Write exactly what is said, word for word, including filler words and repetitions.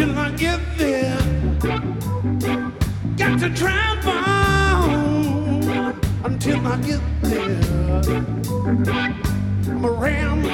until I get there. Got to drive on until I get there. I'm a ram.